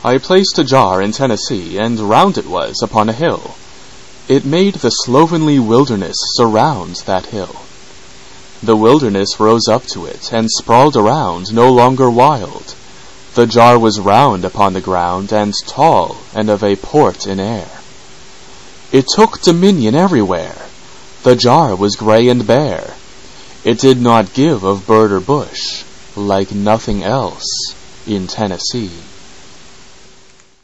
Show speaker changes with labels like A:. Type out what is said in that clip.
A: I placed a jar in Tennessee, and round it was upon a hill. It made the slovenly wilderness surround that hill. The wilderness rose up to it, and sprawled around, no longer wild. The jar was round upon the ground, and tall, and of a port in air. It took dominion everywhere. The jar was grey and bare. It did not give of bird or bush, like nothing else in Tennessee.